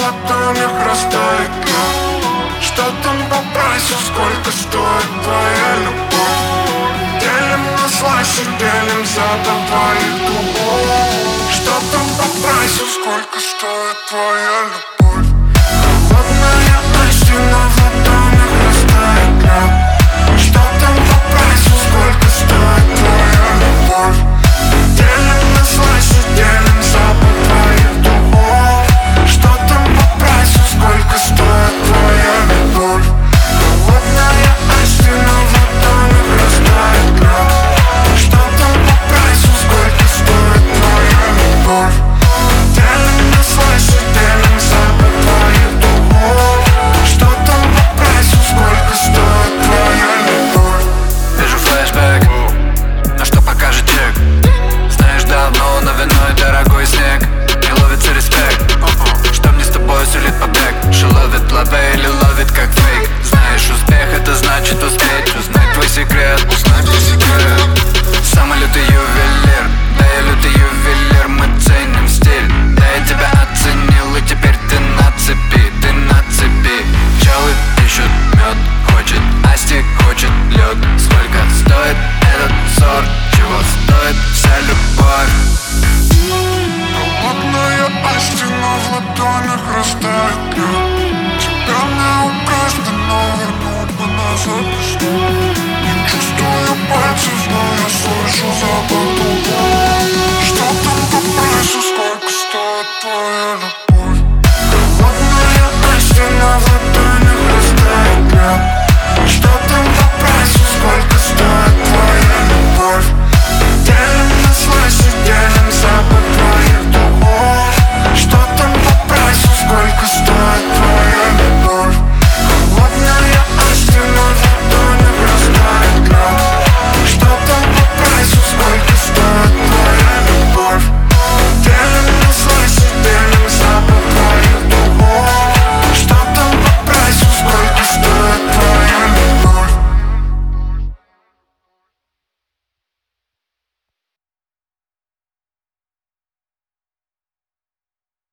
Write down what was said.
ладонях растает лед. Что там по прайсу, сколько стоит твоя любовь? Делим на слайсы, делим за тобой любовь. Что там по прайсу, сколько стоит твоя любовь? Холодная истина в ладонях растает лед.